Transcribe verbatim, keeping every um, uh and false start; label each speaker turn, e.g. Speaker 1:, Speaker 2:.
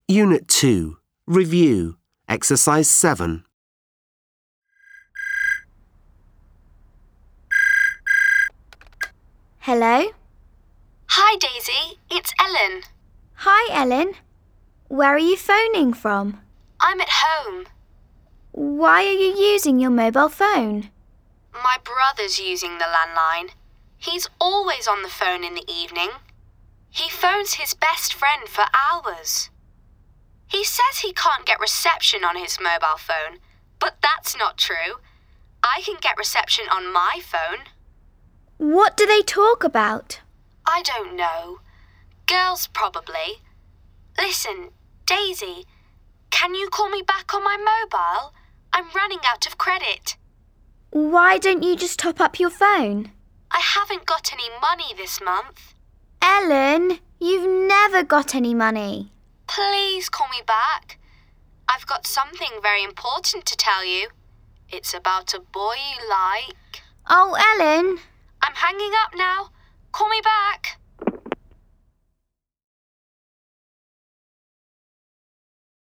Speaker 1: Unit two. Review. Exercise seven.
Speaker 2: Hello?
Speaker 3: Hi, Daisy. It's Ellen.
Speaker 2: Hi, Ellen. Where are you phoning from?
Speaker 3: I'm at home.
Speaker 2: Why are you using your mobile phone?
Speaker 3: My brother's using the landline. He's always on the phone in the evening. He phones his best friend for hours. He says he can't get reception on his mobile phone, but that's not true. I can get reception on my phone.
Speaker 2: What do they talk about?
Speaker 3: I don't know. Girls, probably. Listen, Daisy, can you call me back on my mobile? I'm running out of credit.
Speaker 2: Why don't you just top up your phone?
Speaker 3: I haven't got any money this month.
Speaker 2: Ellen, you've never got any money.
Speaker 3: Please call me back. I've got something very important to tell you. It's about a boy you like.
Speaker 2: Oh, Ellen.
Speaker 3: I'm hanging up now. Call me back.